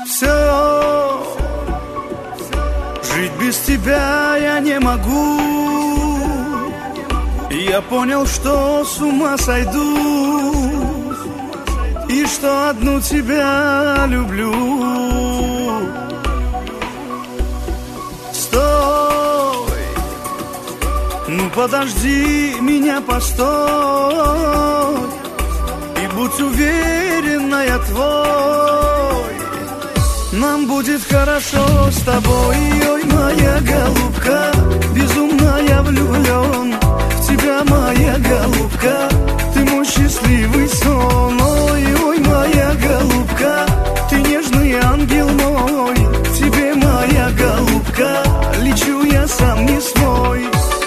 Все, жить без тебя я не могу. Я понял, что с ума сойду, и что одну тебя люблю. Стой, ну подожди меня, постой, и будь уверена, я твой. Нам будет хорошо с тобой, ой, моя голубка. Безумно я влюблен в тебя, моя голубка. Ты мой счастливый сон, ой, ой, моя голубка. Ты нежный ангел мой, к тебе, моя голубка, лечу я сам не свой.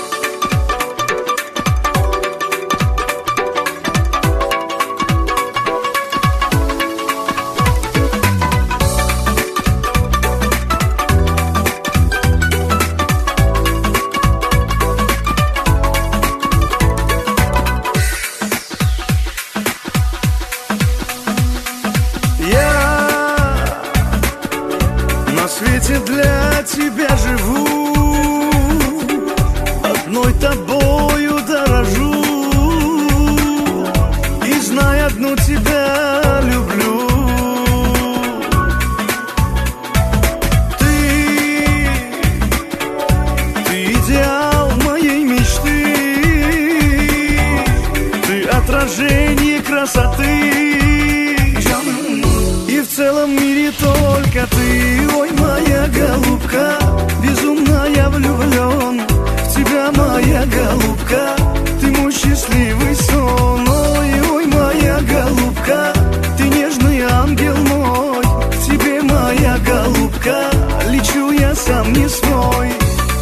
На свете для тебя живу, одной тобою дорожу, и знай, одну тебя люблю. Ты идеал моей мечты, ты отражение красоты. И в целом мире только ты, ой, моя голубка. Безумно я влюблен в тебя, моя голубка. Ты мой счастливый сон, ой, ой, моя голубка. Ты нежный ангел мой, к тебе, моя голубка, лечу я сам не свой.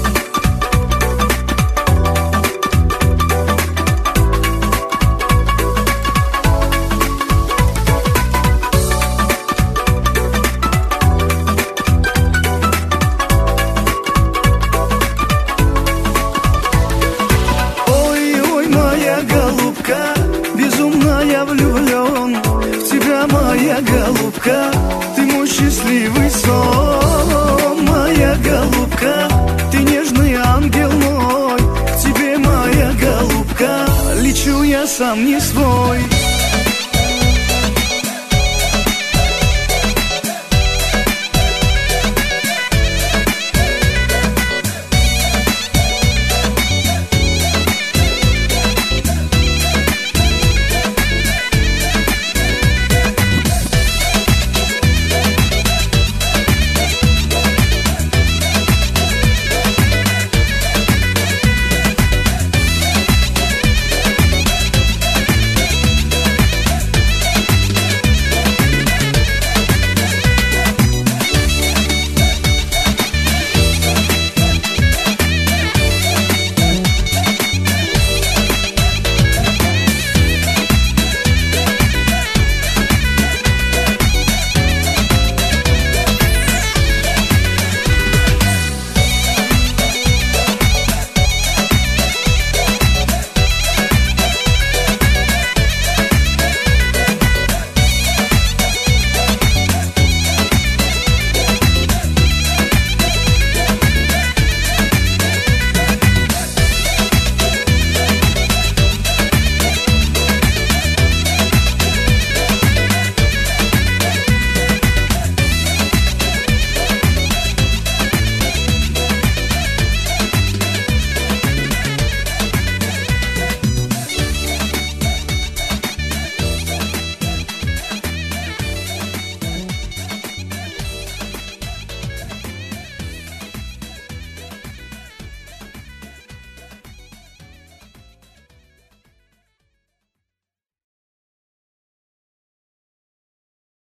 Безумно я влюблен в тебя, моя голубка. Ты мой счастливый сон, моя голубка. Ты нежный ангел мой, к тебе, моя голубка, лечу я сам не свой.